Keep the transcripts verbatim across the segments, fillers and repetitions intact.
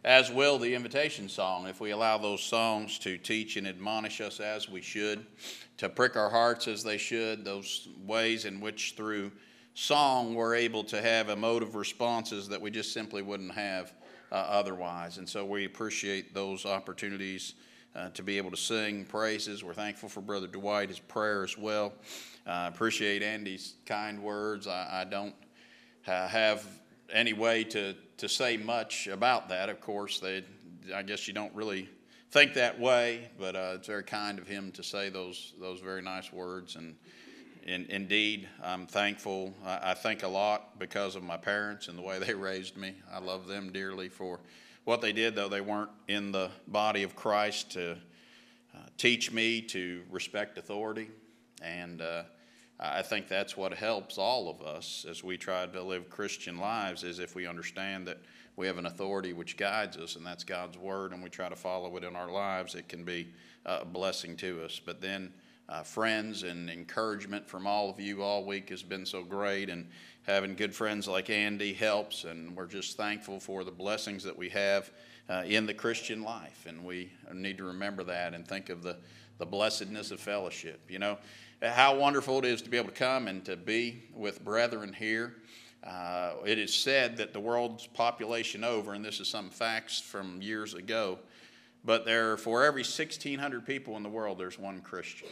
as will the invitation song, if we allow those songs to teach and admonish us as we should, to prick our hearts as they should, those ways in which through song we're able to have emotive responses that we just simply wouldn't have uh, otherwise. And so we appreciate those opportunities uh, to be able to sing praises. We're thankful for Brother Dwight, his prayer as well. I uh, appreciate Andy's kind words. I, I don't uh, have any way to, to say much about that. Of course, they, I guess you don't really think that way, but uh, it's very kind of him to say those those very nice words. And in, indeed, I'm thankful. I, I think a lot because of my parents and the way they raised me. I love them dearly for what they did, though they weren't in the body of Christ, to uh, teach me to respect authority. And uh, I think that's what helps all of us as we try to live Christian lives, is if we understand that we have an authority which guides us, and that's God's word, and we try to follow it in our lives, it can be a blessing to us. But then uh, friends and encouragement from all of you all week has been so great, and having good friends like Andy helps, and we're just thankful for the blessings that we have uh, in the Christian life, and we need to remember that and think of the, the blessedness of fellowship. You know, how wonderful it is to be able to come and to be with brethren here. Uh, it is said that the world's population over, and this is some facts from years ago, but there, for every sixteen hundred people in the world, there's one Christian.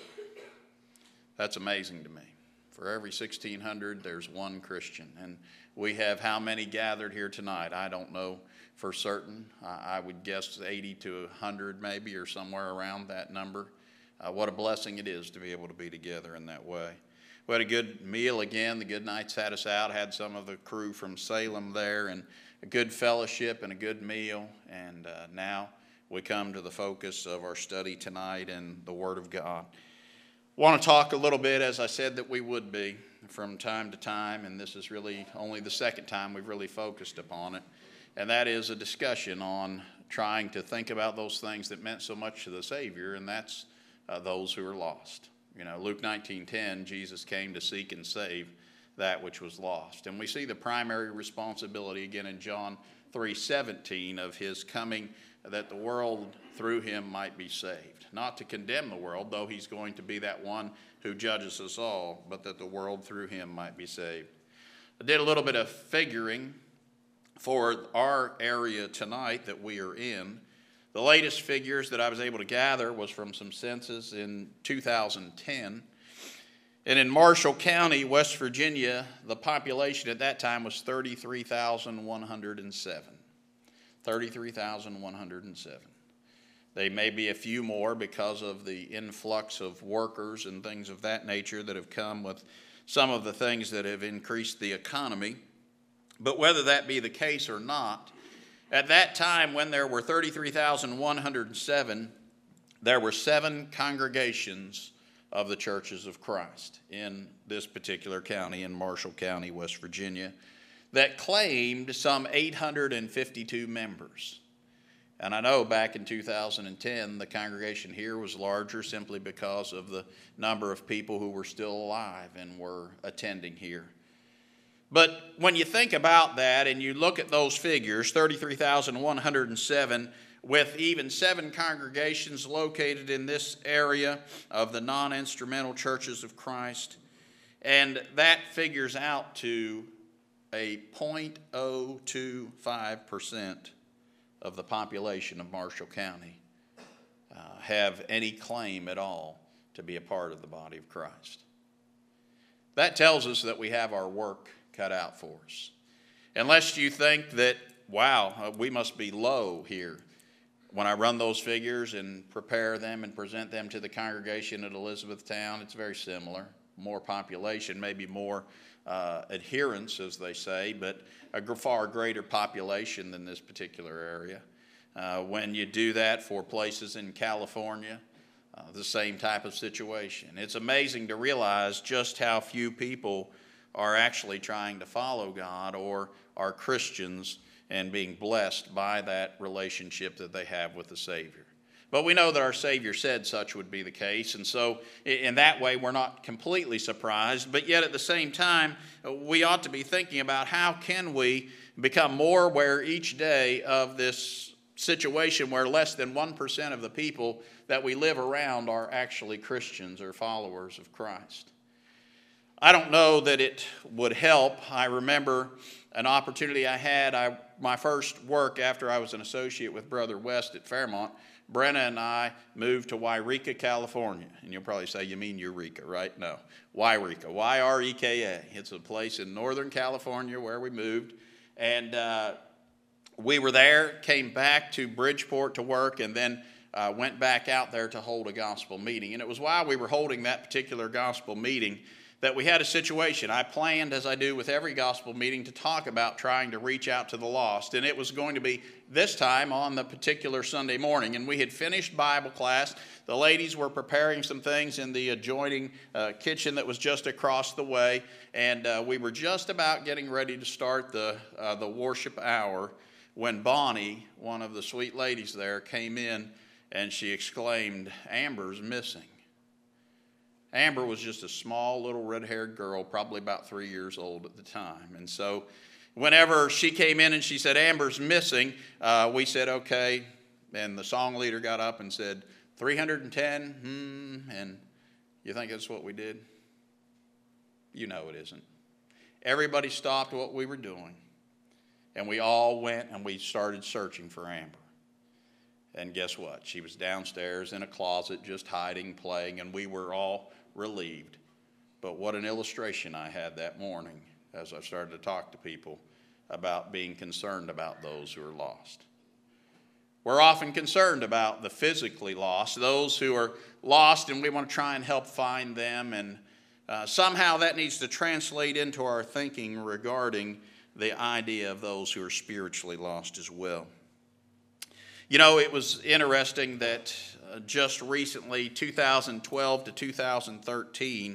That's amazing to me. For every sixteen hundred, there's one Christian. And we have how many gathered here tonight? I don't know for certain. I, I would guess eighty to one hundred maybe, or somewhere around that number. Uh, what a blessing it is to be able to be together in that way. We had a good meal again. The good nights had us out. Had some of the crew from Salem there, and a good fellowship and a good meal. And uh, now we come to the focus of our study tonight in the Word of God. I want to talk a little bit, as I said that we would be, from time to time, and this is really only the second time we've really focused upon it, and that is a discussion on trying to think about those things that meant so much to the Savior, and that's Uh, those who are lost. You know, Luke nineteen ten, Jesus came to seek and save that which was lost. And we see the primary responsibility again in John three seventeen of his coming, that the world through him might be saved. Not to condemn the world, though he's going to be that one who judges us all, but that the world through him might be saved. I did a little bit of figuring for our area tonight that we are in. The latest figures that I was able to gather was from some census in two thousand ten. And in Marshall County, West Virginia, the population at that time was thirty-three thousand one hundred seven. thirty-three thousand one hundred seven. They may be a few more because of the influx of workers and things of that nature that have come with some of the things that have increased the economy. But whether that be the case or not, at that time, when there were thirty-three thousand one hundred seven, there were seven congregations of the Churches of Christ in this particular county, in Marshall County, West Virginia, that claimed some eight hundred fifty-two members. And I know back in two thousand ten, the congregation here was larger simply because of the number of people who were still alive and were attending here. But when you think about that and you look at those figures, thirty-three thousand one hundred seven, with even seven congregations located in this area of the non-instrumental Churches of Christ, and that figures out to a zero point zero two five percent of the population of Marshall County uh, have any claim at all to be a part of the body of Christ. That tells us that we have our work cut out for us. Unless you think that, wow, we must be low here. When I run those figures and prepare them and present them to the congregation at Elizabethtown, it's very similar. More population, maybe more uh, adherence, as they say, but a far greater population than this particular area. Uh, when you do that for places in California, uh, the same type of situation. It's amazing to realize just how few people are actually trying to follow God or are Christians and being blessed by that relationship that they have with the Savior. But we know that our Savior said such would be the case, and so in that way we're not completely surprised, but yet at the same time we ought to be thinking about how can we become more aware each day of this situation where less than one percent of the people that we live around are actually Christians or followers of Christ. I don't know that it would help. I remember an opportunity I had, I, my first work after I was an associate with Brother West at Fairmont. Brenna and I moved to Yreka, California. And you'll probably say, you mean Eureka, right? No, Yreka, Y R E K A. It's a place in Northern California where we moved. And uh, we were there, came back to Bridgeport to work, and then uh, went back out there to hold a gospel meeting. And it was while we were holding that particular gospel meeting that we had a situation. I planned, as I do with every gospel meeting, to talk about trying to reach out to the lost. And it was going to be this time on the particular Sunday morning. And we had finished Bible class. The ladies were preparing some things in the adjoining uh, kitchen that was just across the way. And uh, we were just about getting ready to start the, uh, the worship hour when Bonnie, one of the sweet ladies there, came in and she exclaimed, "Amber's missing." Amber was just a small little red-haired girl, probably about three years old at the time. And so whenever she came in and she said, "Amber's missing," uh, we said, okay. And the song leader got up and said, three hundred ten, hmm. And you think that's what we did? You know it isn't. Everybody stopped what we were doing. And we all went and we started searching for Amber. And guess what? She was downstairs in a closet just hiding, playing, and we were all relieved. But what an illustration I had that morning as I started to talk to people about being concerned about those who are lost. We're often concerned about the physically lost, those who are lost, and we want to try and help find them. And uh, somehow that needs to translate into our thinking regarding the idea of those who are spiritually lost as well. You know, it was interesting that uh, just recently, two thousand twelve to two thousand thirteen,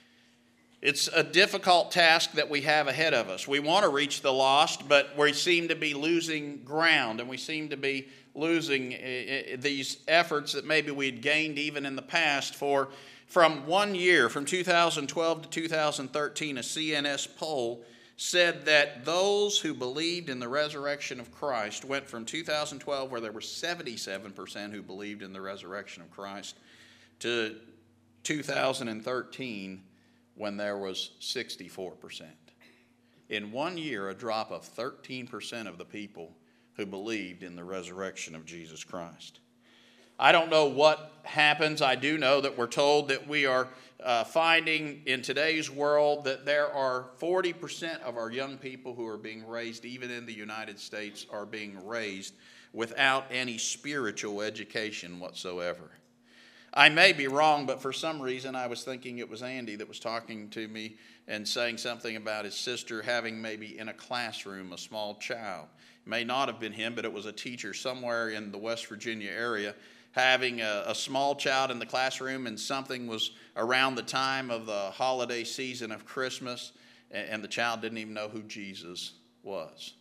it's a difficult task that we have ahead of us. We want to reach the lost, but we seem to be losing ground, and we seem to be losing uh, these efforts that maybe we'd gained even in the past. For from one year, from two thousand twelve to two thousand thirteen, a C N S poll said that those who believed in the resurrection of Christ went from two thousand twelve, where there were seventy-seven percent who believed in the resurrection of Christ, to two thousand thirteen, when there was sixty-four percent. In one year, a drop of thirteen percent of the people who believed in the resurrection of Jesus Christ. I don't know what happens. I do know that we're told that we are uh, finding in today's world that there are forty percent of our young people who are being raised, even in the United States, are being raised without any spiritual education whatsoever. I may be wrong, but for some reason I was thinking it was Andy that was talking to me and saying something about his sister having maybe in a classroom a small child. It may not have been him, but it was a teacher somewhere in the West Virginia area having a, a small child in the classroom, and something was around the time of the holiday season of Christmas, and, and the child didn't even know who Jesus was.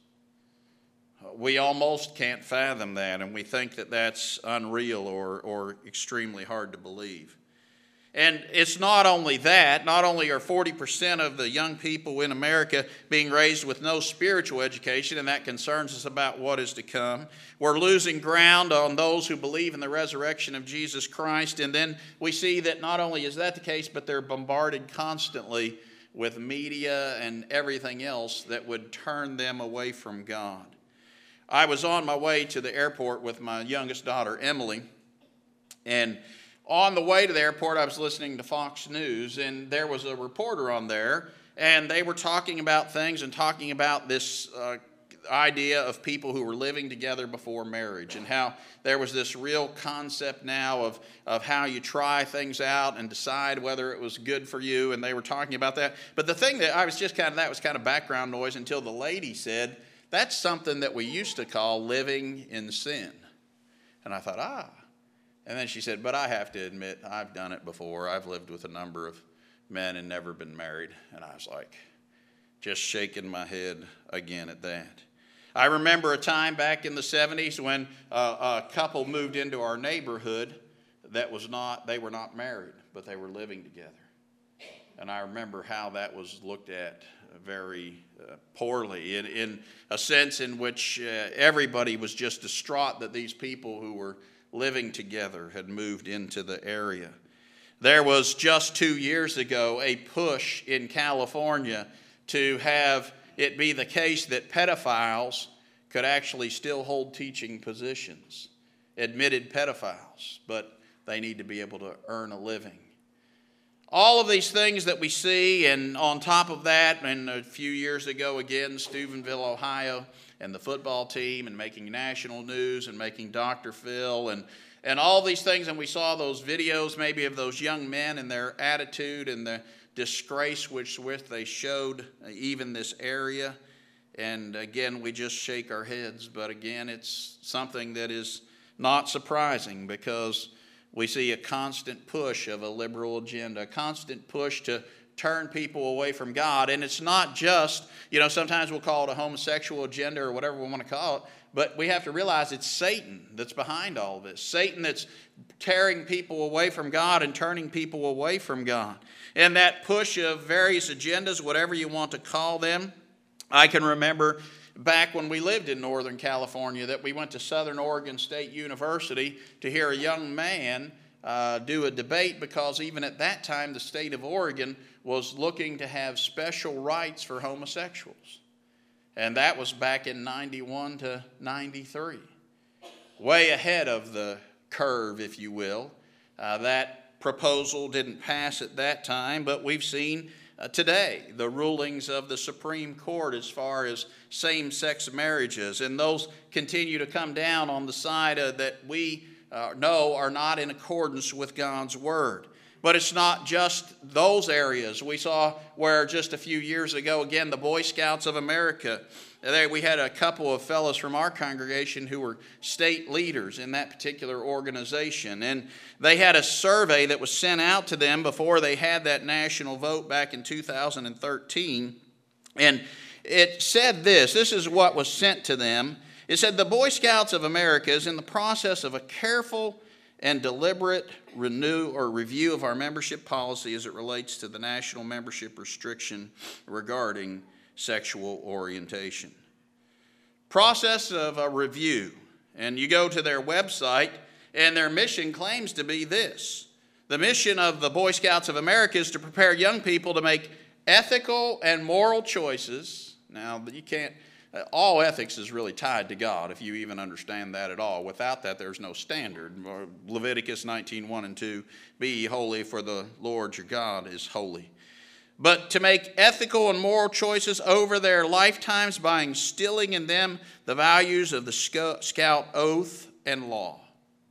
We almost can't fathom that, and we think that that's unreal or, or extremely hard to believe. And it's not only that, not only are forty percent of the young people in America being raised with no spiritual education, and that concerns us about what is to come. We're losing ground on those who believe in the resurrection of Jesus Christ, and then we see that not only is that the case, but they're bombarded constantly with media and everything else that would turn them away from God. I was on my way to the airport with my youngest daughter, Emily, and on the way to the airport, I was listening to Fox News, and there was a reporter on there, and they were talking about things and talking about this uh, idea of people who were living together before marriage, and how there was this real concept now of, of how you try things out and decide whether it was good for you, and they were talking about that. But the thing that I was just kind of, that was kind of background noise until the lady said, "That's something that we used to call living in sin." And I thought, ah. And then she said, "But I have to admit, I've done it before. I've lived with a number of men and never been married." And I was like, just shaking my head again at that. I remember a time back in the seventies when uh, a couple moved into our neighborhood that was not, they were not married, but they were living together. And I remember how that was looked at very uh, poorly, in, in a sense in which uh, everybody was just distraught that these people who were living together had moved into the area. There was just two years ago a push in California to have it be the case that pedophiles could actually still hold teaching positions, admitted pedophiles, but they need to be able to earn a living. All of these things that we see, and on top of that, and a few years ago again, Steubenville, Ohio, and the football team, and making national news, and making Doctor Phil, and, and all these things, and we saw those videos maybe of those young men and their attitude and the disgrace which with they showed even this area. And again, we just shake our heads, but again, it's something that is not surprising, because we see a constant push of a liberal agenda, a constant push to turn people away from God. And it's not just, you know, sometimes we'll call it a homosexual agenda or whatever we want to call it, but we have to realize it's Satan that's behind all of this. Satan that's tearing people away from God and turning people away from God. And that push of various agendas, whatever you want to call them. I can remember back when we lived in Northern California that we went to Southern Oregon State University to hear a young man uh, do a debate, because even at that time the state of Oregon was looking to have special rights for homosexuals. And that was back in ninety-one to ninety-three. Way ahead of the curve, if you will. Uh, that proposal didn't pass at that time, but we've seen Uh, today, the rulings of the Supreme Court as far as same-sex marriages, and those continue to come down on the side uh, that we uh, know are not in accordance with God's Word. But it's not just those areas. We saw where just a few years ago, again, the Boy Scouts of America, there we had a couple of fellows from our congregation who were state leaders in that particular organization. And they had a survey that was sent out to them before they had that national vote back in two thousand thirteen. And it said this, this is what was sent to them. It said, the Boy Scouts of America is in the process of a careful and deliberate renew or review of our membership policy as it relates to the national membership restriction regarding sexual orientation. Process of a review. And you go to their website, and their mission claims to be this. The mission of the Boy Scouts of America is to prepare young people to make ethical and moral choices. Now, you can't, all ethics is really tied to God, if you even understand that at all. Without that, there's no standard. Leviticus nineteen, one and two, be ye holy, for the Lord your God is holy. But to make ethical and moral choices over their lifetimes by instilling in them the values of the Scout oath and law.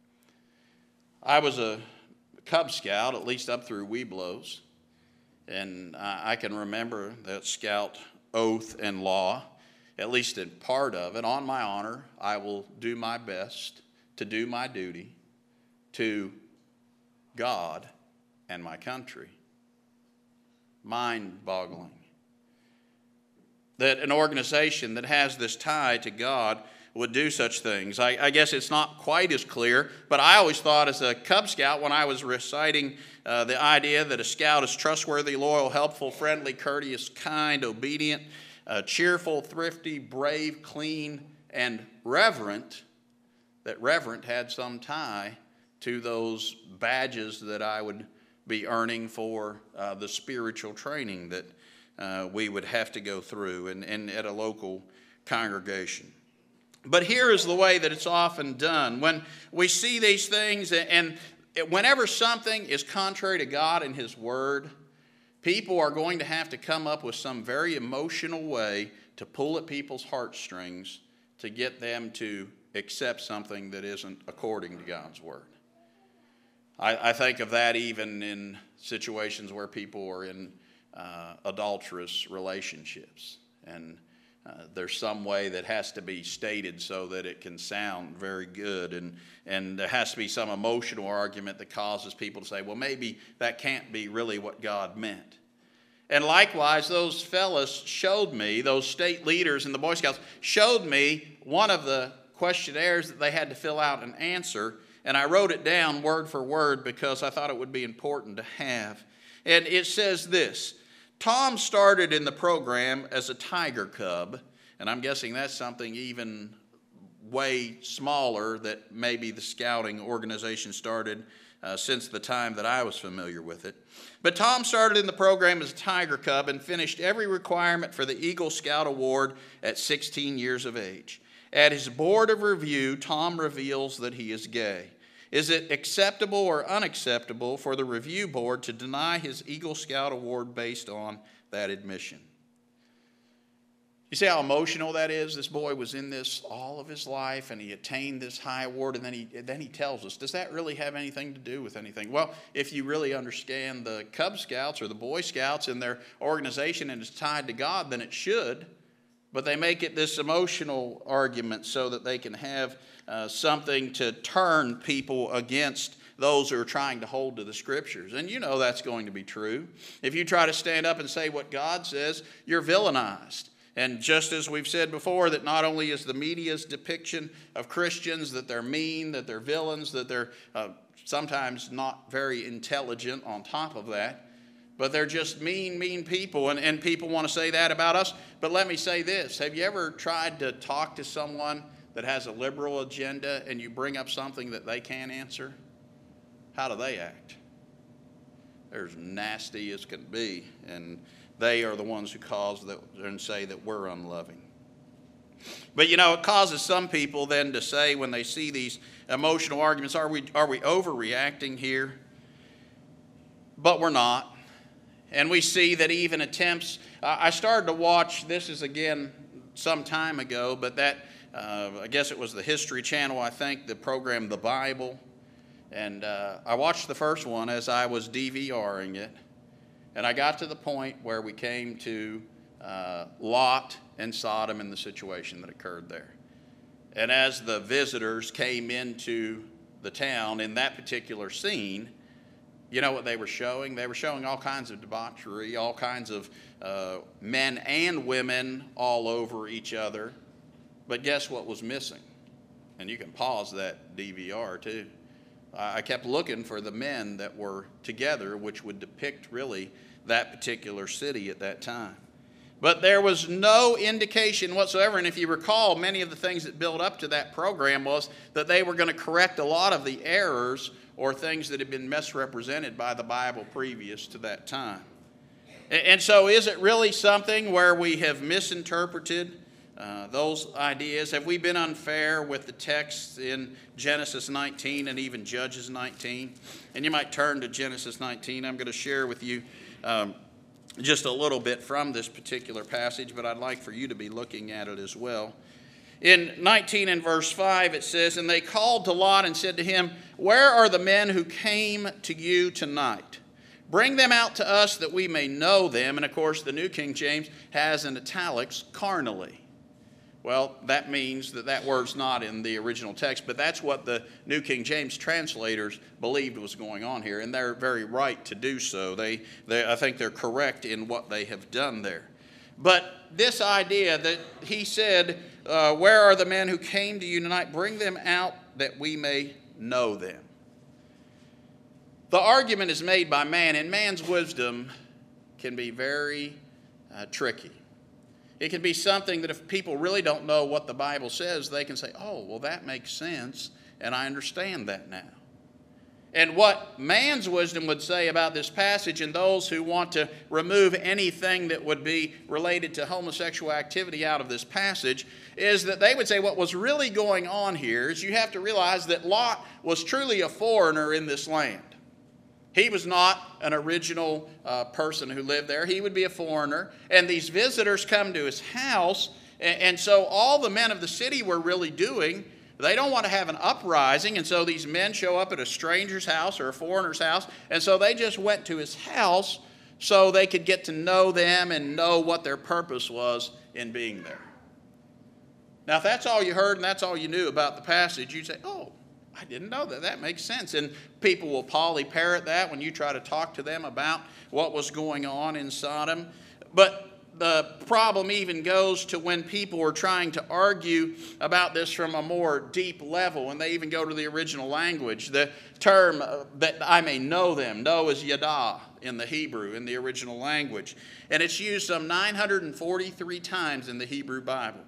I was a Cub Scout, at least up through Webelos, and I can remember that Scout oath and law, at least in part of it. On my honor, I will do my best to do my duty to God and my country. Mind-boggling that an organization that has this tie to God would do such things. I, I guess it's not quite as clear, but I always thought as a Cub Scout, when I was reciting uh, the idea that a scout is trustworthy, loyal, helpful, friendly, courteous, kind, obedient, uh, cheerful, thrifty, brave, clean, and reverent, that reverent had some tie to those badges that I would be earning for uh, the spiritual training that uh, we would have to go through and, and at a local congregation. But here is the way that it's often done. When we see these things, and whenever something is contrary to God and His Word, people are going to have to come up with some very emotional way to pull at people's heartstrings to get them to accept something that isn't according to God's Word. I, I think of that even in situations where people are in uh, adulterous relationships. And uh, there's some way that has to be stated so that it can sound very good. And, and there has to be some emotional argument that causes people to say, well, maybe that can't be really what God meant. And likewise, those fellas showed me, those state leaders in the Boy Scouts, showed me one of the questionnaires that they had to fill out and answer. And I wrote it down word for word because I thought it would be important to have. And it says this: Tom started in the program as a tiger cub, and I'm guessing that's something even way smaller that maybe the scouting organization started uh, since the time that I was familiar with it. But Tom started in the program as a tiger cub and finished every requirement for the Eagle Scout Award at sixteen years of age. At his board of review, Tom reveals that he is gay. Is it acceptable or unacceptable for the review board to deny his Eagle Scout Award based on that admission? You see how emotional that is? This boy was in this all of his life, and he attained this high award, and then he, then he tells us, does that really have anything to do with anything? Well, if you really understand the Cub Scouts or the Boy Scouts and their organization and it's tied to God, then it should. But they make it this emotional argument so that they can have uh, something to turn people against those who are trying to hold to the Scriptures. And you know that's going to be true. If you try to stand up and say what God says, you're villainized. And just as we've said before, that not only is the media's depiction of Christians that they're mean, that they're villains, that they're uh, sometimes not very intelligent on top of that, but they're just mean, mean people, and, and people want to say that about us. But let me say this. Have you ever tried to talk to someone that has a liberal agenda and you bring up something that they can't answer? How do they act? They're as nasty as can be, and they are the ones who cause that and say that we're unloving. But you know, it causes some people then to say when they see these emotional arguments, are we, are we overreacting here? But we're not. And we see that even attempts, uh, I started to watch, this is again some time ago, but that, uh, I guess it was the History Channel, I think, the program The Bible. And uh, I watched the first one as I was DVRing it. And I got to the point where we came to uh, Lot and Sodom and the situation that occurred there. And as the visitors came into the town in that particular scene, you know what they were showing? They were showing all kinds of debauchery, all kinds of uh, men and women all over each other. But guess what was missing? And you can pause that D V R too. I kept looking for the men that were together, which would depict really that particular city at that time. But there was no indication whatsoever, and if you recall, many of the things that built up to that program was that they were going to correct a lot of the errors or things that had been misrepresented by the Bible previous to that time. And so is it really something where we have misinterpreted uh, those ideas? Have we been unfair with the texts in Genesis nineteen and even Judges nineteen? And you might turn to Genesis nineteen. I'm going to share with you um, just a little bit from this particular passage, but I'd like for you to be looking at it as well. In nineteen and verse five, it says, "And they called to Lot and said to him, 'Where are the men who came to you tonight? Bring them out to us that we may know them.'" And of course, the New King James has in italics, "carnally." Well, that means that that word's not in the original text, but that's what the New King James translators believed was going on here, and they're very right to do so. They, they, I think they're correct in what they have done there. But this idea that he said, uh, "Where are the men who came to you tonight? Bring them out that we may know them." The argument is made by man, and man's wisdom can be very uh, tricky. It can be something that if people really don't know what the Bible says, they can say, "Oh, well, that makes sense, and I understand that now." And what man's wisdom would say about this passage, and those who want to remove anything that would be related to homosexual activity out of this passage, is that they would say what was really going on here is you have to realize that Lot was truly a foreigner in this land. He was not an original uh, person who lived there. He would be a foreigner. And these visitors come to his house. And, and so all the men of the city were really doing, they don't want to have an uprising. And so these men show up at a stranger's house or a foreigner's house. And so they just went to his house so they could get to know them and know what their purpose was in being there. Now, if that's all you heard and that's all you knew about the passage, you'd say, "Oh, I didn't know that. That makes sense." And people will poly-parrot that when you try to talk to them about what was going on in Sodom. But the problem even goes to when people are trying to argue about this from a more deep level, and they even go to the original language. The term uh, that I may know them, know is yada in the Hebrew, in the original language. And it's used some nine hundred forty-three times in the Hebrew Bible.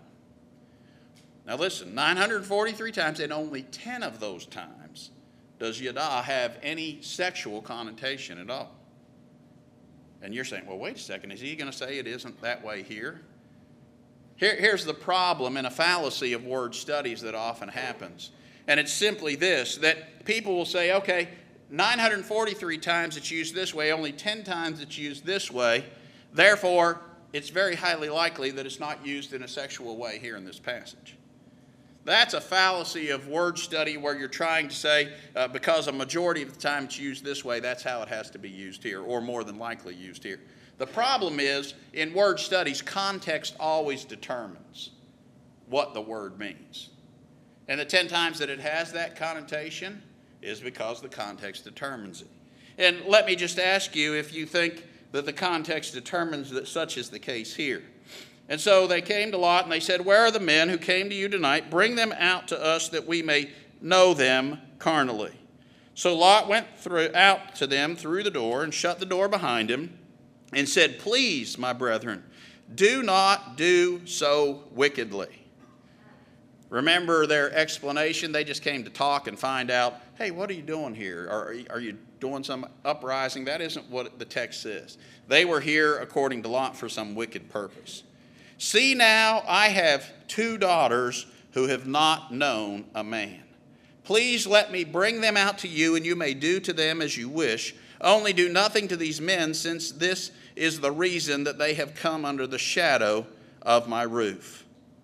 Now listen, nine hundred forty-three times, and only ten of those times does yada have any sexual connotation at all. And you're saying, well, wait a second, is he going to say it isn't that way here? here? Here's the problem and a fallacy of word studies that often happens. And it's simply this, that people will say, okay, nine hundred forty-three times it's used this way, only ten times it's used this way. Therefore, it's very highly likely that it's not used in a sexual way here in this passage. That's a fallacy of word study where you're trying to say, uh, because a majority of the time it's used this way, that's how it has to be used here, or more than likely used here. The problem is, in word studies, context always determines what the word means. And the ten times that it has that connotation is because the context determines it. And let me just ask you if you think that the context determines that such is the case here. And so they came to Lot and they said, where are the men who came to you tonight? Bring them out to us that we may know them carnally. So Lot went through, out to them through the door and shut the door behind him and said, please, my brethren, do not do so wickedly. Remember their explanation? They just came to talk and find out, hey, what are you doing here? Are, are you doing some uprising? That isn't what the text says. They were here, according to Lot, for some wicked purpose. See now, I have two daughters who have not known a man. Please let me bring them out to you, and you may do to them as you wish. Only do nothing to these men, since this is the reason that they have come under the shadow of my roof.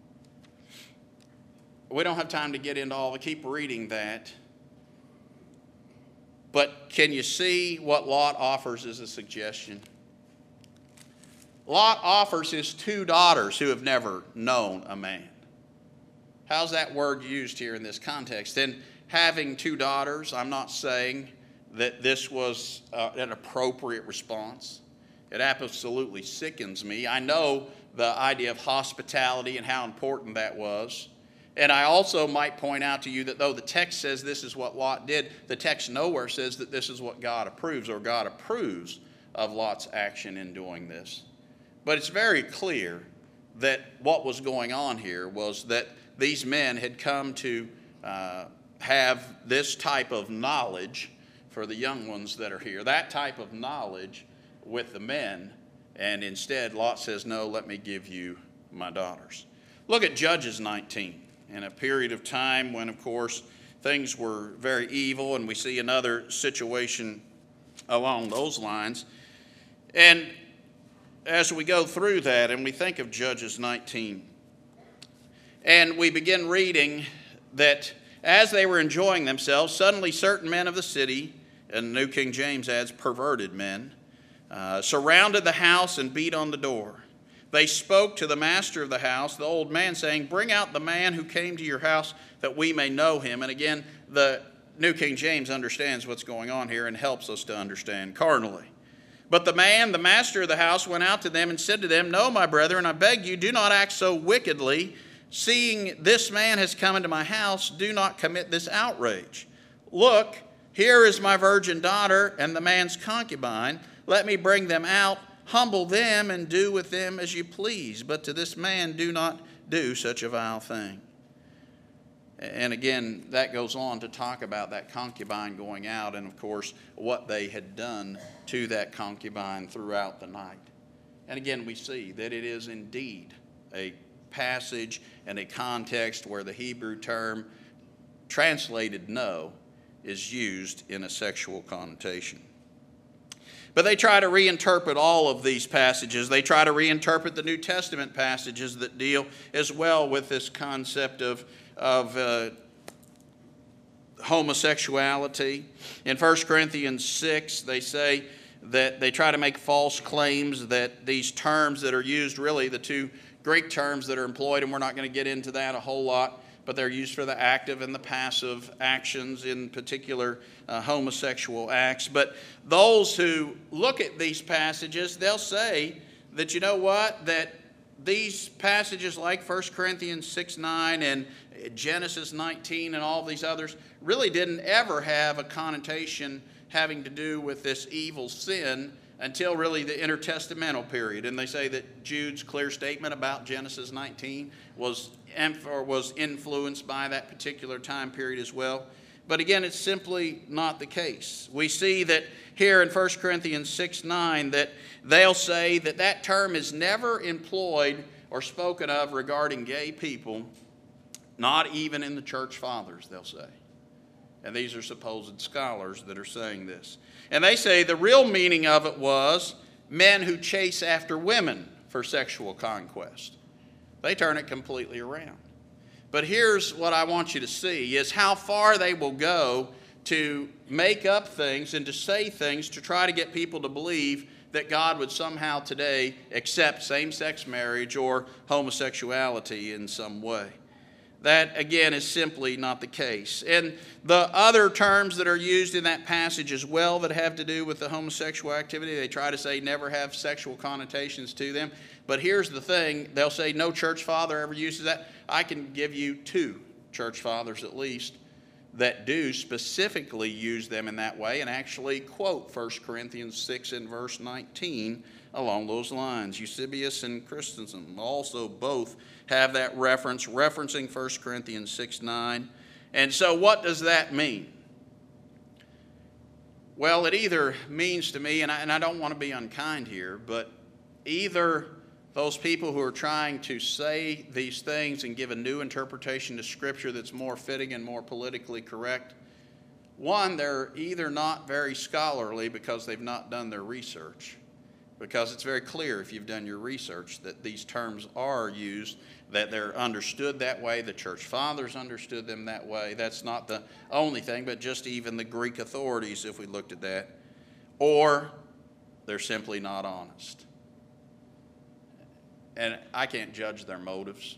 We don't have time to get into all, I keep reading that. But can you see what Lot offers as a suggestion? Lot offers his two daughters who have never known a man. How's that word used here in this context? And having two daughters, I'm not saying that this was uh, an appropriate response. It absolutely sickens me. I know the idea of hospitality and how important that was. And I also might point out to you that though the text says this is what Lot did, the text nowhere says that this is what God approves, or God approves of Lot's action in doing this. But it's very clear that what was going on here was that these men had come to uh, have this type of knowledge for the young ones that are here, that type of knowledge with the men, and instead Lot says, no, let me give you my daughters. Look at Judges nineteen, in a period of time when, of course, things were very evil, and we see another situation along those lines. And as we go through that and we think of Judges nineteen, and we begin reading that as they were enjoying themselves, suddenly certain men of the city, and the New King James adds perverted men, uh, surrounded the house and beat on the door. They spoke to the master of the house, the old man, saying, bring out the man who came to your house that we may know him. And again, the New King James understands what's going on here and helps us to understand carnally. But the man, the master of the house, went out to them and said to them, no, my brethren, I beg you, do not act so wickedly. Seeing this man has come into my house, do not commit this outrage. Look, here is my virgin daughter and the man's concubine. Let me bring them out, humble them, and do with them as you please. But to this man do not do such a vile thing. And again, that goes on to talk about that concubine going out and, of course, what they had done to that concubine throughout the night. And again, we see that it is indeed a passage and a context where the Hebrew term translated no is used in a sexual connotation. But they try to reinterpret all of these passages. They try to reinterpret the New Testament passages that deal as well with this concept of, of uh, homosexuality. In First Corinthians six, they say that they try to make false claims that these terms that are used, really the two Greek terms that are employed, and we're not going to get into that a whole lot, but they're used for the active and the passive actions, in particular uh, homosexual acts. But those who look at these passages, they'll say that you know what? That these passages like First Corinthians six nine and Genesis nineteen and all these others really didn't ever have a connotation having to do with this evil sin until really the intertestamental period. And they say that Jude's clear statement about Genesis nineteen was, or was influenced by that particular time period as well. But again, it's simply not the case. We see that here in First Corinthians six nine that they'll say that that term is never employed or spoken of regarding gay people, not even in the church fathers, they'll say. And these are supposed scholars that are saying this. And they say the real meaning of it was men who chase after women for sexual conquest. They turn it completely around. But here's what I want you to see is how far they will go to make up things and to say things to try to get people to believe that God would somehow today accept same-sex marriage or homosexuality in some way. That, again, is simply not the case. And the other terms that are used in that passage as well that have to do with the homosexual activity, they try to say never have sexual connotations to them. But here's the thing, they'll say no church father ever uses that. I can give you two church fathers at least that do specifically use them in that way and actually quote First Corinthians six and verse nineteen along those lines. Eusebius and Christensen also both have that reference, referencing First Corinthians six nine. And so what does that mean? Well, it either means to me, and I, and I don't want to be unkind here, but either those people who are trying to say these things and give a new interpretation to Scripture that's more fitting and more politically correct, one, they're either not very scholarly because they've not done their research, because it's very clear if you've done your research that these terms are used, that they're understood that way, the church fathers understood them that way. That's not the only thing, but just even the Greek authorities, if we looked at that. Or they're simply not honest. And I can't judge their motives,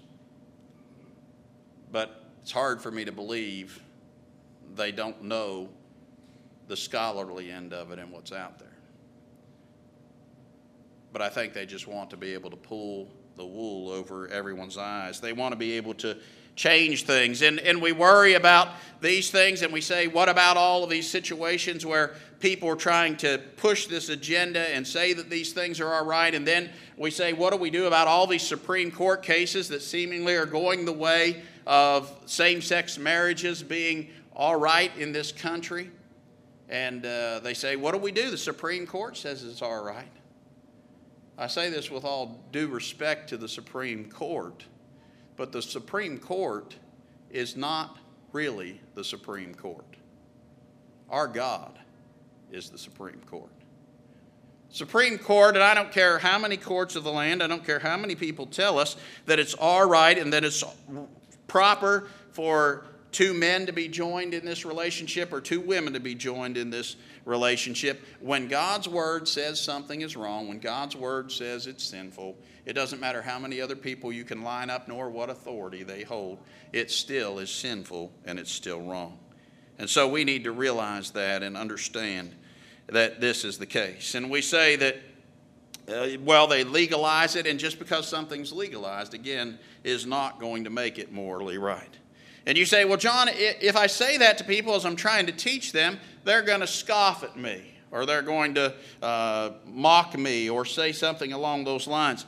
but it's hard for me to believe they don't know the scholarly end of it and what's out there. But I think they just want to be able to pull the wool over everyone's eyes. They want to be able to change things. And, and we worry about these things and we say, what about all of these situations where people are trying to push this agenda and say that these things are all right? And then we say, what do we do about all these Supreme Court cases that seemingly are going the way of same-sex marriages being all right in this country? And uh, they say, what do we do? The Supreme Court says it's all right. I say this with all due respect to the Supreme Court, but the Supreme Court is not really the Supreme Court. Our God is the Supreme Court. Supreme Court, and I don't care how many courts of the land, I don't care how many people tell us that it's all right and that it's proper for two men to be joined in this relationship or two women to be joined in this relationship. When God's Word says something is wrong, when God's Word says it's sinful, it doesn't matter how many other people you can line up nor what authority they hold, it still is sinful and it's still wrong. And so we need to realize that and understand that this is the case. And we say that, uh, well, they legalize it, and just because something's legalized, again, is not going to make it morally right. And you say, well, John, if I say that to people as I'm trying to teach them, they're going to scoff at me, or they're going to uh, mock me, or say something along those lines.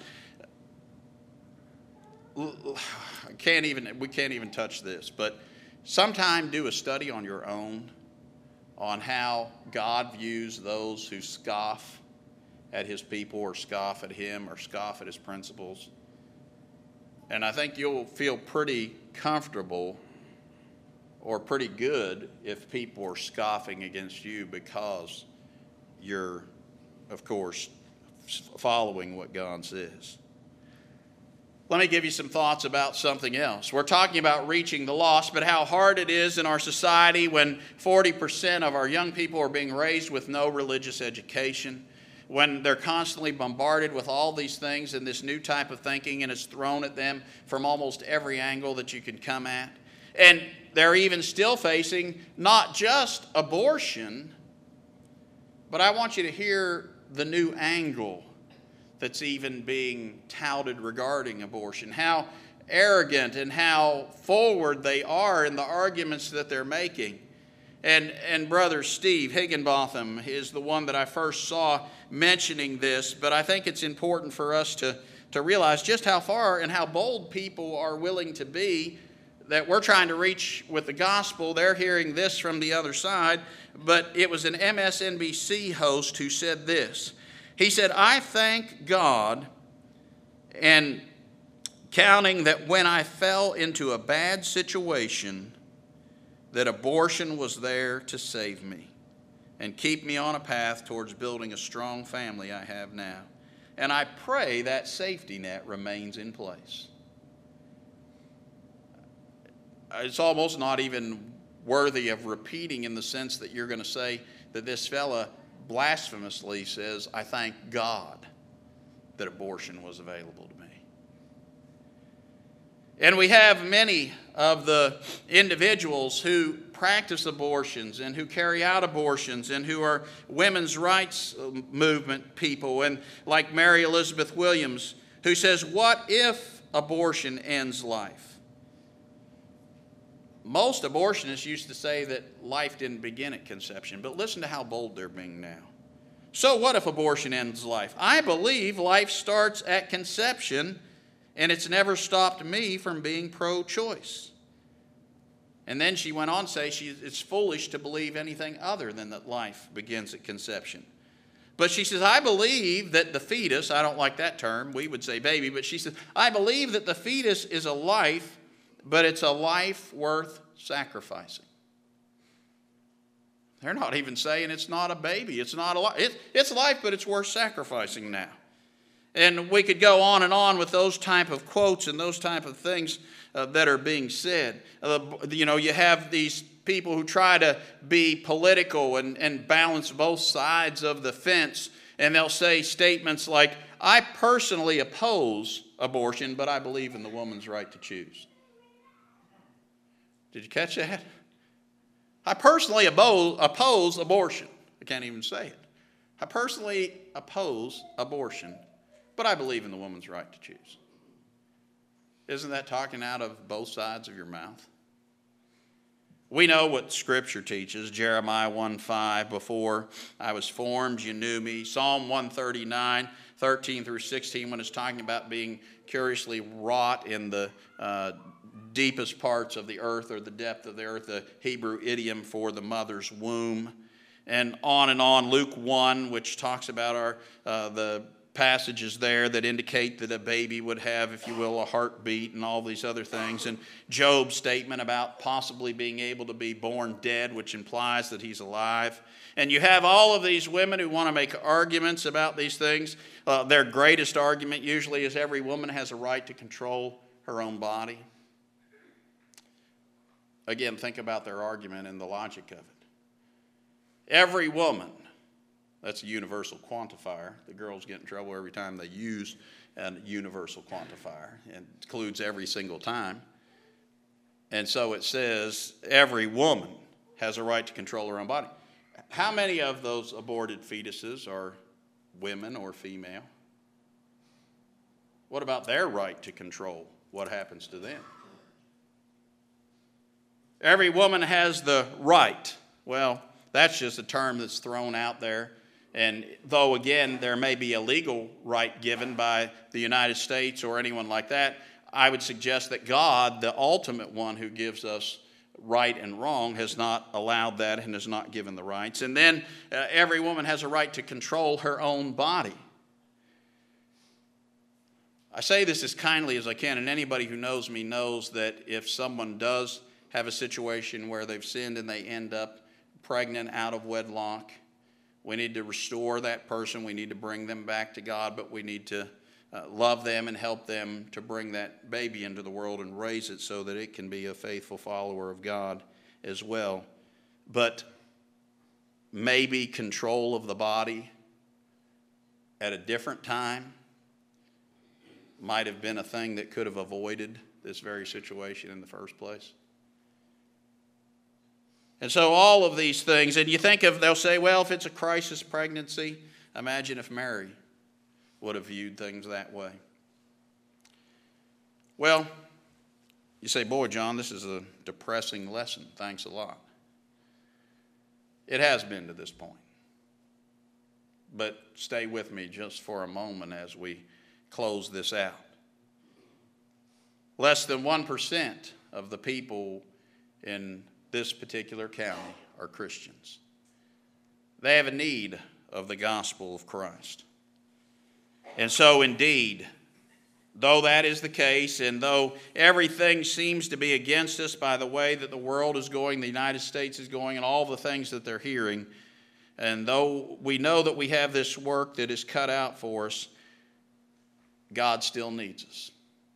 I can't even, we can't even touch this, but sometime do a study on your own on how God views those who scoff at his people or scoff at him or scoff at his principles. And I think you'll feel pretty comfortable or pretty good if people are scoffing against you because you're, of course, following what God says. Let me give you some thoughts about something else. We're talking about reaching the lost, but how hard it is in our society when forty percent of our young people are being raised with no religious education, when they're constantly bombarded with all these things and this new type of thinking, and it's thrown at them from almost every angle that you can come at. And they're even still facing not just abortion, but I want you to hear the new angle that's even being touted regarding abortion, how arrogant and how forward they are in the arguments that they're making. And, and Brother Steve Higginbotham is the one that I first saw mentioning this, but I think it's important for us to, to realize just how far and how bold people are willing to be, that we're trying to reach with the gospel. They're hearing this from the other side, but it was an M S N B C host who said this. He said, "I thank God and counting that when I fell into a bad situation, that abortion was there to save me and keep me on a path towards building a strong family I have now. And I pray that safety net remains in place." It's almost not even worthy of repeating in the sense that you're going to say that this fella blasphemously says, "I thank God that abortion was available to me." And we have many of the individuals who practice abortions and who carry out abortions and who are women's rights movement people, and like Mary Elizabeth Williams, who says, "What if abortion ends life?" Most abortionists used to say that life didn't begin at conception, but listen to how bold they're being now. "So what if abortion ends life? I believe life starts at conception, and it's never stopped me from being pro-choice." And then she went on to say she, it's foolish to believe anything other than that life begins at conception. But she says, "I believe that the fetus," I don't like that term, we would say baby, but she says, "I believe that the fetus is a life, but it's a life worth sacrificing." They're not even saying it's not a baby. It's not a life. It, it's life, but it's worth sacrificing now. And we could go on and on with those type of quotes and those type of things uh, that are being said. Uh, you know, you have these people who try to be political and, and balance both sides of the fence, and they'll say statements like, "I personally oppose abortion, but I believe in the woman's right to choose." Did you catch that? I personally oppose abortion. I can't even say it. I personally oppose abortion, but I believe in the woman's right to choose. Isn't that talking out of both sides of your mouth? We know what Scripture teaches. Jeremiah one five, "Before I was formed, you knew me." Psalm one thirty-nine, thirteen through sixteen, when it's talking about being curiously wrought in the uh, deepest parts of the earth, or the depth of the earth, the Hebrew idiom for the mother's womb. And on and on. Luke one, which talks about our uh, the passages there that indicate that a baby would have, if you will, a heartbeat and all these other things. And Job's statement about possibly being able to be born dead, which implies that he's alive. And you have all of these women who want to make arguments about these things. Uh, their greatest argument usually is every woman has a right to control her own body. Again, think about their argument and the logic of it. Every woman, that's a universal quantifier. The girls get in trouble every time they use a universal quantifier. It includes every single time. And so it says every woman has a right to control her own body. How many of those aborted fetuses are women or female? What about their right to control what happens to them? Every woman has the right. Well, that's just a term that's thrown out there. And though, again, there may be a legal right given by the United States or anyone like that, I would suggest that God, the ultimate one who gives us right and wrong, has not allowed that and has not given the rights. And then uh, every woman has a right to control her own body. I say this as kindly as I can, and anybody who knows me knows that if someone does have a situation where they've sinned and they end up pregnant out of wedlock, we need to restore that person. We need to bring them back to God, but we need to uh, love them and help them to bring that baby into the world and raise it so that it can be a faithful follower of God as well. But maybe control of the body at a different time might have been a thing that could have avoided this very situation in the first place. And so all of these things, and you think of, they'll say, well, if it's a crisis pregnancy, imagine if Mary would have viewed things that way. Well, you say, boy, John, this is a depressing lesson. Thanks a lot. It has been to this point. But stay with me just for a moment as we close this out. Less than one percent of the people in this particular county are Christians. They have a need of the gospel of Christ. And so indeed, though that is the case, and though everything seems to be against us by the way that the world is going, the United States is going, and all the things that they're hearing, and though we know that we have this work that is cut out for us, God still needs us.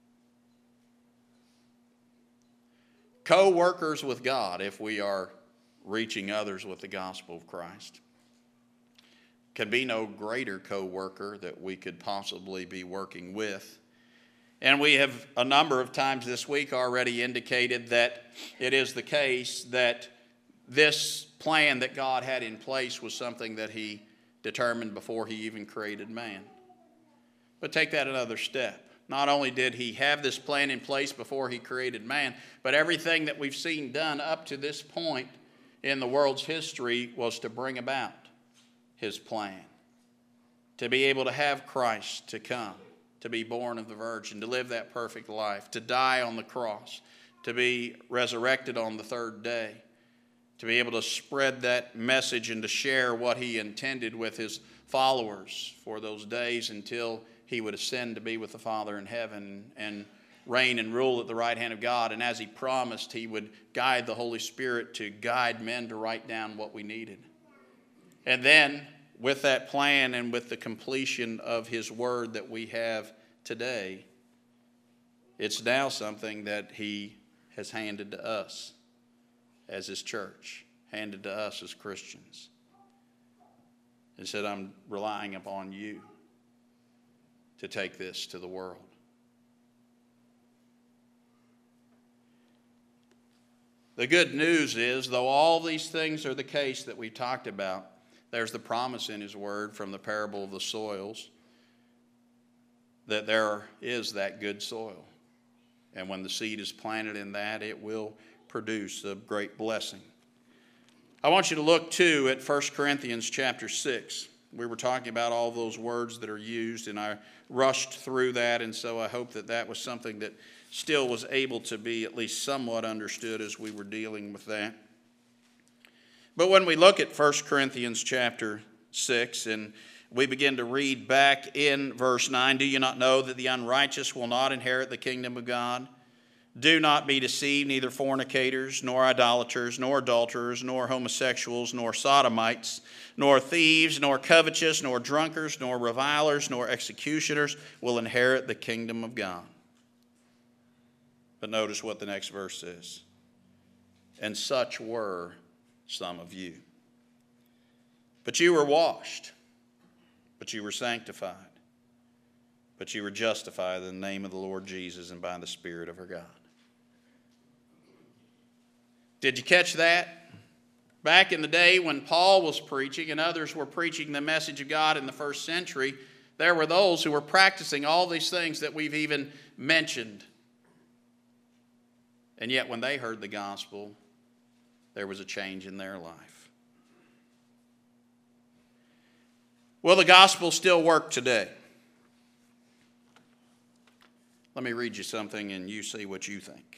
Co-workers with God, if we are reaching others with the gospel of Christ. Can be no greater co-worker that we could possibly be working with. And we have a number of times this week already indicated that it is the case that this plan that God had in place was something that he determined before he even created man. But take that another step. Not only did he have this plan in place before he created man, but everything that we've seen done up to this point in the world's history was to bring about his plan. To be able to have Christ to come, to be born of the Virgin, to live that perfect life, to die on the cross, to be resurrected on the third day, to be able to spread that message and to share what he intended with his followers for those days until he would ascend to be with the Father in heaven and reign and rule at the right hand of God. And as he promised, he would guide the Holy Spirit to guide men to write down what we needed. And then, with that plan and with the completion of his word that we have today, it's now something that he has handed to us as his church, handed to us as Christians. And said, I'm relying upon you to take this to the world. The good news is, though all these things are the case that we talked about, there's the promise in his word from the parable of the soils that there is that good soil. And when the seed is planted in that, it will produce a great blessing. I want you to look too at First Corinthians chapter six. We were talking about all those words that are used, and I rushed through that, and so I hope that that was something that still was able to be at least somewhat understood as we were dealing with that. But when we look at First Corinthians chapter six, and we begin to read back in verse nine, do you not know that the unrighteous will not inherit the kingdom of God? Do not be deceived, neither fornicators, nor idolaters, nor adulterers, nor homosexuals, nor sodomites, nor thieves, nor covetous, nor drunkards, nor revilers, nor executioners will inherit the kingdom of God. But notice what the next verse says. And such were some of you. But you were washed, but you were sanctified, but you were justified in the name of the Lord Jesus and by the Spirit of our God. Did you catch that? Back in the day when Paul was preaching and others were preaching the message of God in the first century, there were those who were practicing all these things that we've even mentioned. And yet when they heard the gospel, there was a change in their life. Will the gospel still work today? Let me read you something and you see what you think.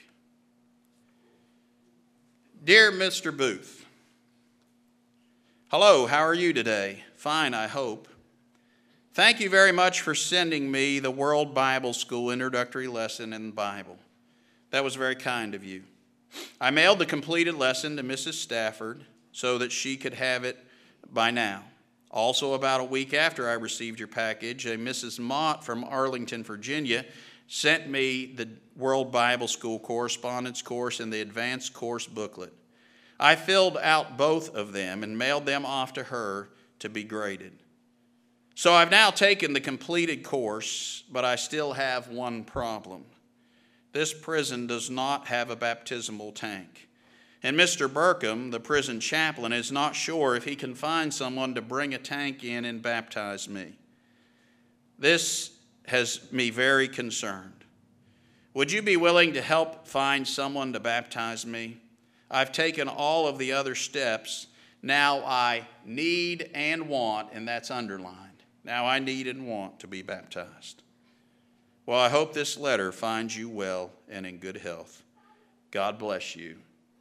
Dear Mister Booth, hello, how are you today? Fine, I hope. Thank you very much for sending me the World Bible School introductory lesson in the Bible. That was very kind of you. I mailed the completed lesson to Missus Stafford so that she could have it by now. Also, about a week after I received your package, a Missus Mott from Arlington, Virginia, sent me the World Bible School correspondence course and the advanced course booklet. I filled out both of them and mailed them off to her to be graded. So I've now taken the completed course, but I still have one problem. This prison does not have a baptismal tank. And Mister Burkham, the prison chaplain, is not sure if he can find someone to bring a tank in and baptize me. This has me very concerned. Would you be willing to help find someone to baptize me? I've taken all of the other steps. Now I need and want, and that's underlined. Now I need and want to be baptized. Well, I hope this letter finds you well and in good health. God bless you.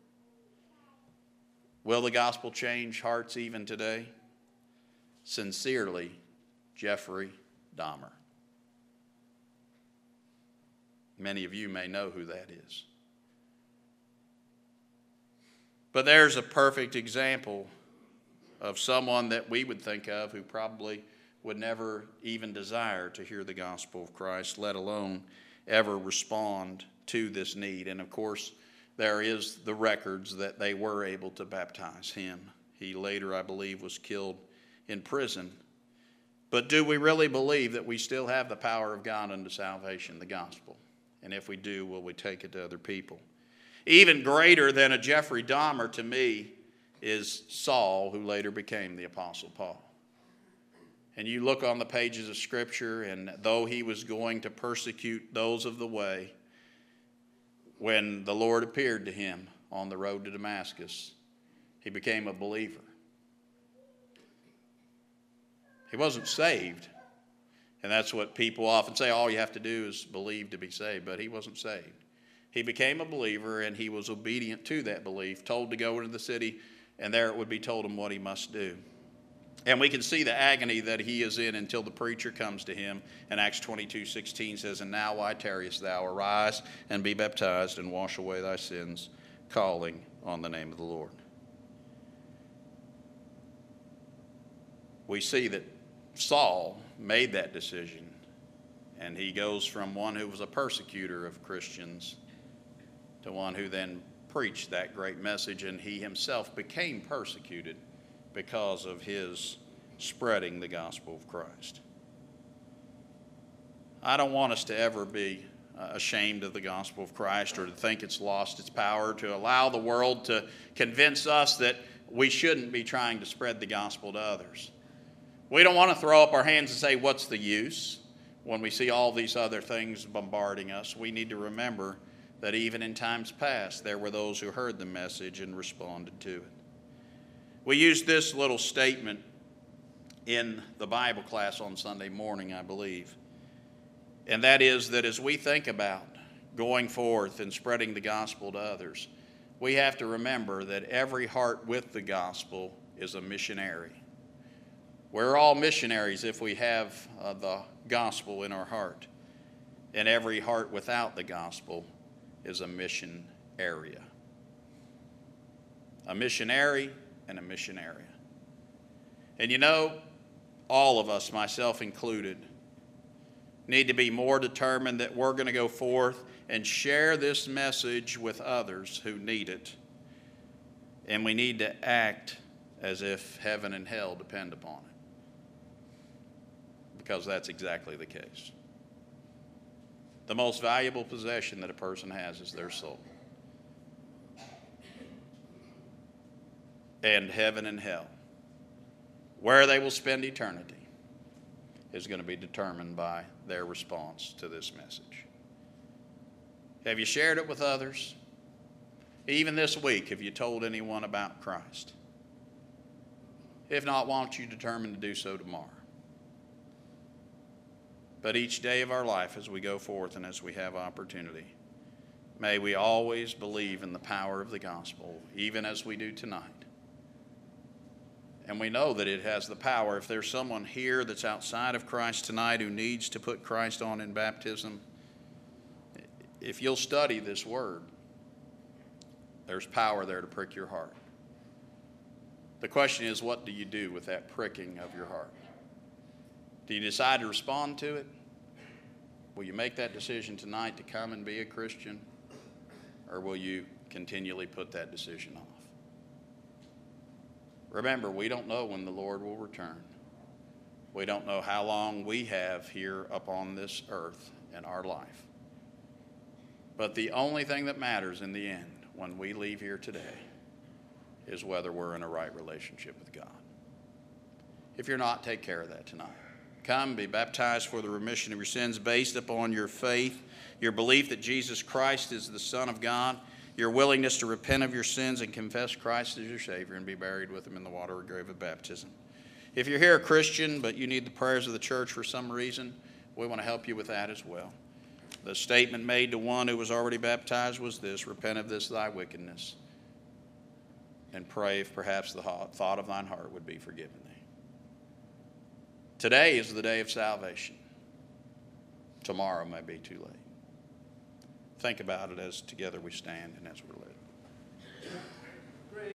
Will the gospel change hearts even today? Sincerely, Jeffrey Dahmer. Many of you may know who that is. But there's a perfect example of someone that we would think of who probably would never even desire to hear the gospel of Christ, let alone ever respond to this need. And of course, there is the records that they were able to baptize him. He later, I believe, was killed in prison. But do we really believe that we still have the power of God unto salvation, the gospel? And if we do, will we take it to other people? Even greater than a Jeffrey Dahmer to me is Saul, who later became the Apostle Paul. And you look on the pages of Scripture, and though he was going to persecute those of the way, when the Lord appeared to him on the road to Damascus, he became a believer. He wasn't saved. And that's what people often say, all you have to do is believe to be saved. But he wasn't saved. He became a believer, and he was obedient to that belief, told to go into the city, and there it would be told him what he must do. And we can see the agony that he is in until the preacher comes to him. And Acts twenty-two sixteen says, "And now why tarriest thou? Arise and be baptized and wash away thy sins, calling on the name of the Lord." We see that Saul made that decision, and he goes from one who was a persecutor of Christians to one who then preached that great message, and he himself became persecuted because of his spreading the gospel of Christ. I don't want us to ever be ashamed of the gospel of Christ or to think it's lost its power, to allow the world to convince us that we shouldn't be trying to spread the gospel to others. We don't want to throw up our hands and say, what's the use? When we see all these other things bombarding us, we need to remember that even in times past, there were those who heard the message and responded to it. We used this little statement in the Bible class on Sunday morning, I believe. And that is that as we think about going forth and spreading the gospel to others, we have to remember that every heart with the gospel is a missionary. We're all missionaries if we have uh, the gospel in our heart. And every heart without the gospel is a mission area. A missionary and a mission area. And you know, all of us, myself included, need to be more determined that we're going to go forth and share this message with others who need it. And we need to act as if heaven and hell depend upon it. Because that's exactly the case. The most valuable possession that a person has is their soul. And heaven and hell, where they will spend eternity, is going to be determined by their response to this message. Have you shared it with others? Even this week, have you told anyone about Christ? If not, why don't you determine to do so tomorrow? But each day of our life as we go forth and as we have opportunity, may we always believe in the power of the gospel, even as we do tonight. And we know that it has the power. If there's someone here that's outside of Christ tonight who needs to put Christ on in baptism, if you'll study this word, there's power there to prick your heart. The question is, what do you do with that pricking of your heart? Do you decide to respond to it? Will you make that decision tonight to come and be a Christian? Or will you continually put that decision off? Remember, we don't know when the Lord will return. We don't know how long we have here upon this earth in our life. But the only thing that matters in the end, when we leave here today, is whether we're in a right relationship with God. If you're not, take care of that tonight. come, be baptized for the remission of your sins based upon your faith, your belief that Jesus Christ is the Son of God, your willingness to repent of your sins and confess Christ as your Savior and be buried with him in the water or grave of baptism. If you're here a Christian, but you need the prayers of the church for some reason, we want to help you with that as well. The statement made to one who was already baptized was this: repent of this thy wickedness, and pray if perhaps the thought of thine heart would be forgiven thee. Today is the day of salvation. Tomorrow may be too late. Think about it as together we stand and as we're led.